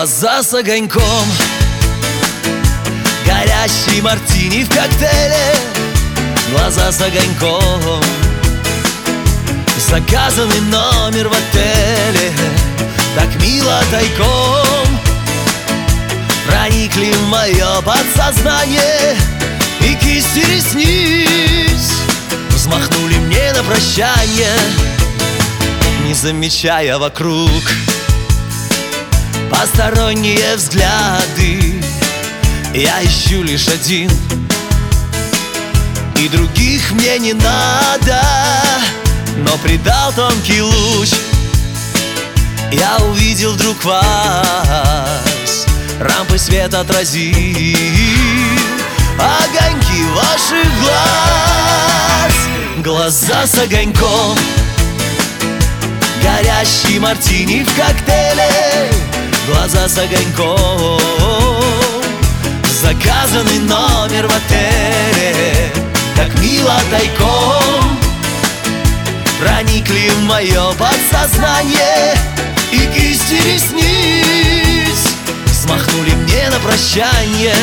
Глаза с огоньком, горящий мартини в коктейле. Глаза с огоньком, заказанный номер в отеле. Так мило тайком проникли в мое подсознание, и кисти ресниц взмахнули мне на прощание. Не замечая вокруг посторонние взгляды, я ищу лишь один, и других мне не надо. Но придал тонкий луч, я увидел вдруг вас, рампы света отразил огоньки ваших глаз. Глаза с огоньком, горящий мартини в коктейле. Глаза с огоньком, заказанный номер в отеле. Так мило тайком проникли в мое подсознание, и кисти ресниц взмахнули мне на прощание.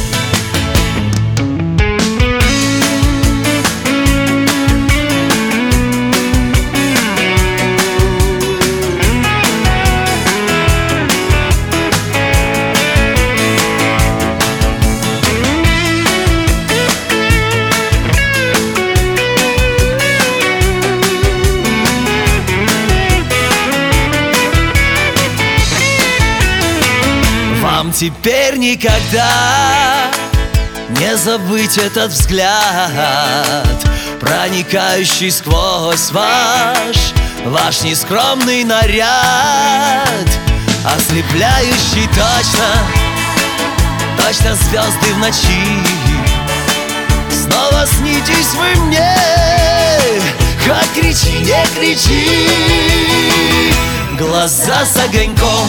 Вам теперь никогда не забыть этот взгляд, проникающий сквозь ваш нескромный наряд, ослепляющий точно звезды в ночи. Снова снитесь вы мне, хоть кричи, не кричи. Глаза с огоньком,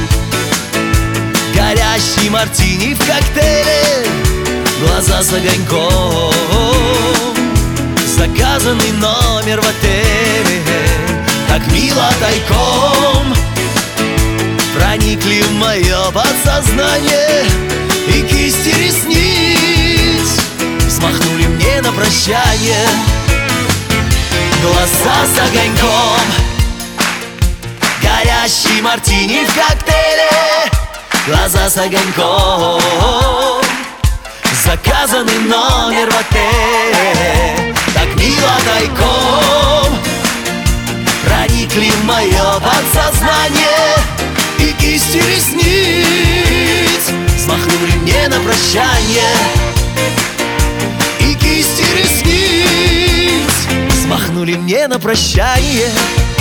горящий мартини в коктейле. Глаза с огоньком, заказанный номер в отеле. Так мило тайком проникли в мое подсознание, и кисти ресниц взмахнули мне на прощание. Глаза с огоньком, горящий мартини в коктейле. Глаза с огоньком, заказанный номер в отеле. Так мило тайком проникли в мое подсознание, и кисти ресниц взмахнули мне на прощание. И кисти ресниц взмахнули мне на прощание.